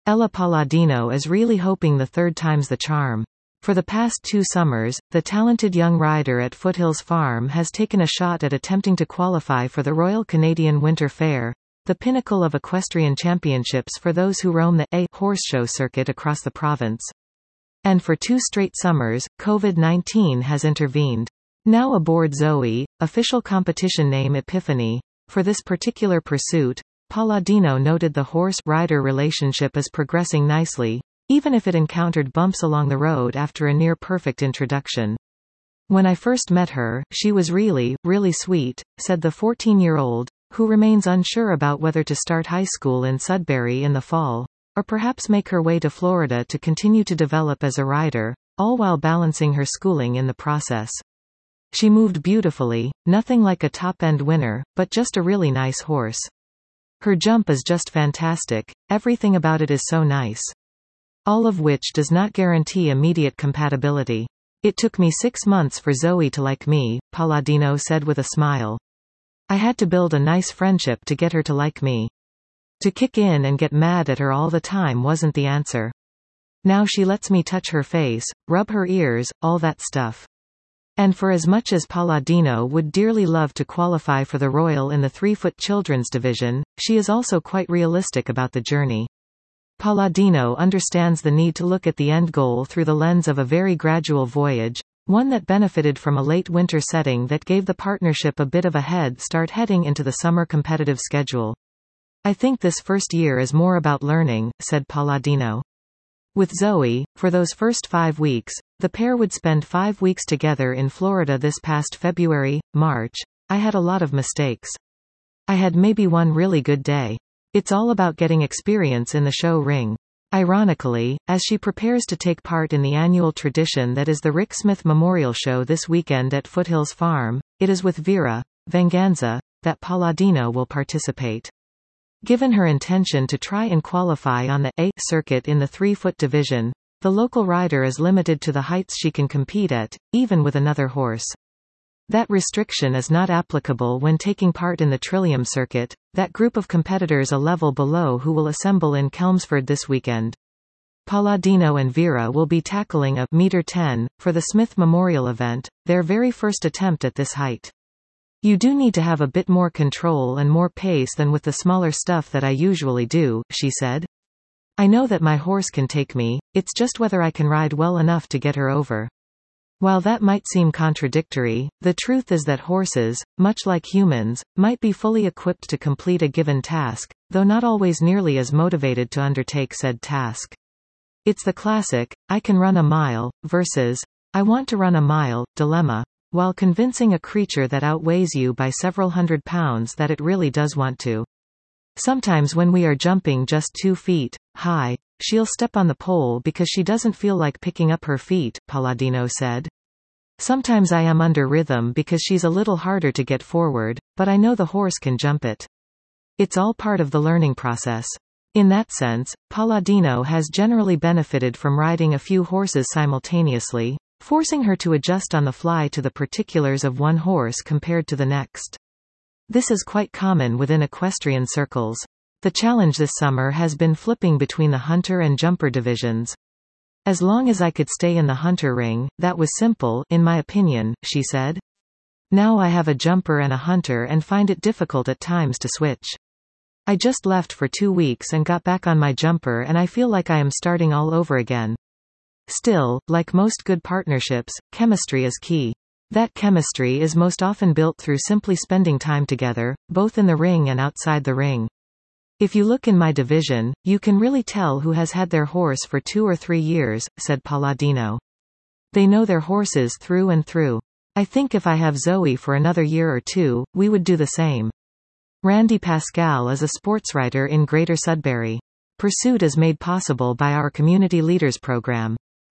Ella Palladino is really hoping the third time's the charm. For the past 2 summers, the talented young rider at Foothills Farm has taken a shot at attempting to qualify for the Royal Canadian Winter Fair, the pinnacle of equestrian championships for those who roam the horse show circuit across the province. And for 2 straight summers, COVID-19 has intervened. Now aboard Zoe, official competition name Epiphany, for this particular pursuit, Palladino noted the horse-rider relationship is progressing nicely, even if it encountered bumps along the road after a near-perfect introduction. When I first met her, she was really, really sweet, said the 14-year-old, who remains unsure about whether to start high school in Sudbury in the fall, or perhaps make her way to Florida to continue to develop as a rider, all while balancing her schooling in the process. She moved beautifully, nothing like a top-end winner, but just a really nice horse. Her jump is just fantastic, everything about it is so nice. All of which does not guarantee immediate compatibility. It took me 6 months for Zoe to like me, Palladino said with a smile. I had to build a nice friendship to get her to like me. To kick in and get mad at her all the time wasn't the answer. Now she lets me touch her face, rub her ears, all that stuff. And for as much as Palladino would dearly love to qualify for the Royal in the 3-foot children's division, she is also quite realistic about the journey. Palladino understands the need to look at the end goal through the lens of a very gradual voyage, one that benefited from a late winter setting that gave the partnership a bit of a head start heading into the summer competitive schedule. I think this first year is more about learning, said Palladino. With Zoe, for those first 5 weeks, the pair would spend 5 weeks together in Florida this past February, March. I had a lot of mistakes. I had maybe one really good day. It's all about getting experience in the show ring. Ironically, as she prepares to take part in the annual tradition that is the Rick Smith Memorial Show this weekend at Foothills Farm, it is with Vera Venganza that Palladino will participate. Given her intention to try and qualify on the A circuit in the 3-foot division, the local rider is limited to the heights she can compete at, even with another horse. That restriction is not applicable when taking part in the Trillium circuit, that group of competitors a level below who will assemble in Chelmsford this weekend. Palladino and Vera will be tackling a meter 10 for the Smith Memorial event, their very first attempt at this height. You do need to have a bit more control and more pace than with the smaller stuff that I usually do, she said. I know that my horse can take me, it's just whether I can ride well enough to get her over. While that might seem contradictory, the truth is that horses, much like humans, might be fully equipped to complete a given task, though not always nearly as motivated to undertake said task. It's the classic, I can run a mile, versus, I want to run a mile, dilemma. While convincing a creature that outweighs you by several hundred pounds that it really does want to. Sometimes when we are jumping just 2 feet high, she'll step on the pole because she doesn't feel like picking up her feet, Palladino said. Sometimes I am under rhythm because she's a little harder to get forward, but I know the horse can jump it. It's all part of the learning process. In that sense, Palladino has generally benefited from riding a few horses simultaneously, forcing her to adjust on the fly to the particulars of one horse compared to the next. This is quite common within equestrian circles. The challenge this summer has been flipping between the hunter and jumper divisions. As long as I could stay in the hunter ring, that was simple, in my opinion, she said. Now I have a jumper and a hunter and find it difficult at times to switch. I just left for 2 weeks and got back on my jumper and I feel like I am starting all over again. Still, like most good partnerships, chemistry is key. That chemistry is most often built through simply spending time together, both in the ring and outside the ring. If you look in my division, you can really tell who has had their horse for 2 or 3 years, said Palladino. They know their horses through and through. I think if I have Zoe for another year or 2, we would do the same. Randy Pascal is a sportswriter in Greater Sudbury. Pursuit is made possible by our Community Leaders program.